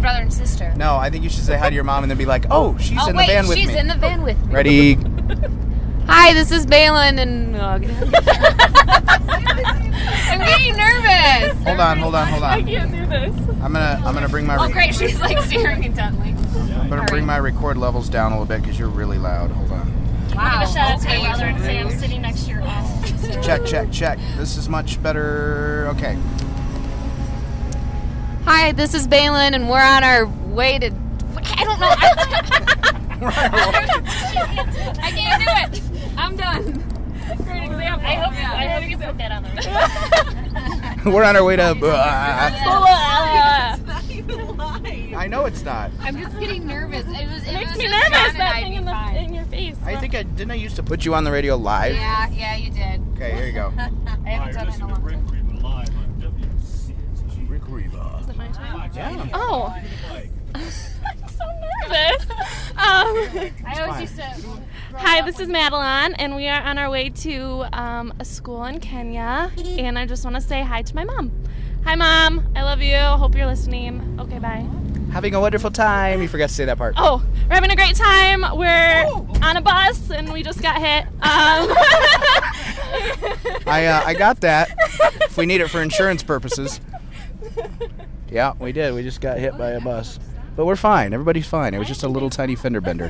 brother and sister. No, I think you should say hi to your mom and then be like, oh, she's in the van with me. She's in the van with me. Ready? Hi, this is Balin, and I'm getting nervous. Hold on. I can't do this. I'm gonna bring my. Oh, great! She's like staring intently. I'm gonna bring my record levels down a little bit because you're really loud. Hold on. Wow. Give a shout out to my brother and say I'm sitting next to your office. Check. This is much better. Okay. Hi, this is Balin, and we're on our way to. I don't know. I can't do it. I'm done. Great example. I hope you can put that on there. We're on our way to. It's not even live. I know it's not. I'm just getting nervous. It Makes was me just nervous, John and that I'd thing be in fine. your face. I think didn't I used to put you on the radio live? Yeah, you did. Okay, here you go. I haven't done it in a long time. Rick Reba. Is it my time? Yeah. Oh. I'm so nervous. I always used to. Hi, this is Madeline, and we are on our way to a school in Kenya, and I just want to say hi to my mom. Hi, Mom. I love you. Hope you're listening. Okay, bye. Having a wonderful time. You forgot to say that part. Oh, we're having a great time. We're on a bus, and we just got hit. I got that. If we need it for insurance purposes. Yeah, we did. We just got hit by a bus. But we're fine. Everybody's fine. It was just a little tiny fender bender.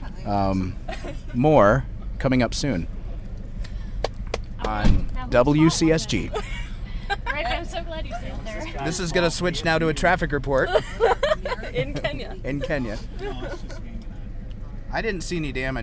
More coming up soon on WCSG. Right, I'm so glad you said there. This is going to switch now to a traffic report. In Kenya. In Kenya. I didn't see any damage.